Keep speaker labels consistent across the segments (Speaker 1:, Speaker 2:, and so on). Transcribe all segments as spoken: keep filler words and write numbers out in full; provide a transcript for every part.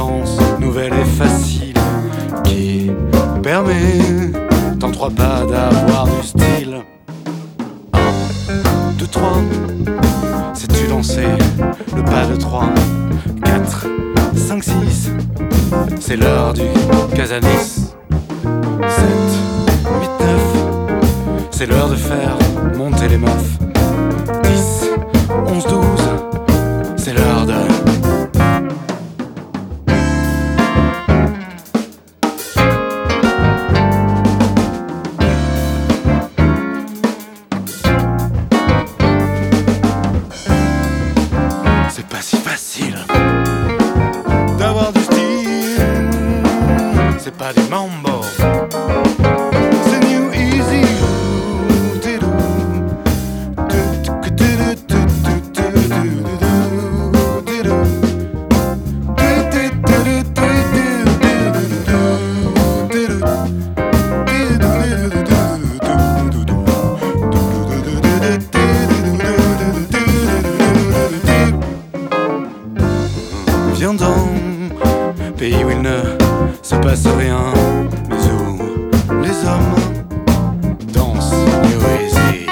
Speaker 1: danse nouvelle et facile qui permet dans trois pas d'avoir du style. Un, deux, trois, sais-tu danser le pas de trois? Quatre, cinq, six, c'est l'heure du Casanis. Sept, huit, neuf, c'est l'heure de faire monter les meufs. Dix, onze, douze, c'est l'heure de... C'est pas si facile d'avoir du style, c'est pas du mambo, c'est new easy. Viens dans pays où il ne se passe rien, mais où les hommes dansent New Easy.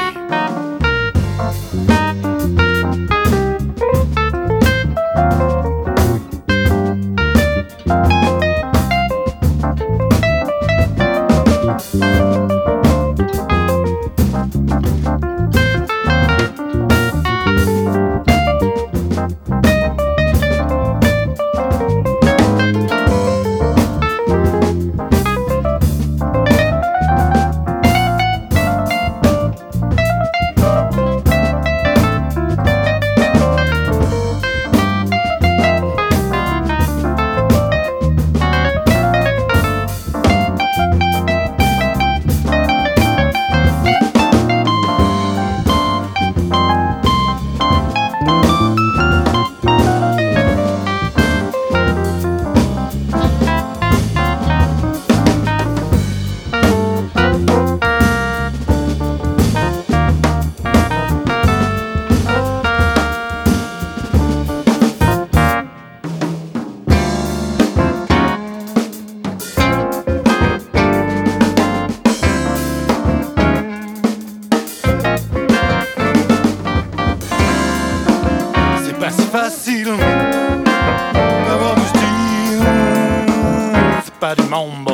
Speaker 1: C'est facile d'avoir du style, c'est pas du mambo.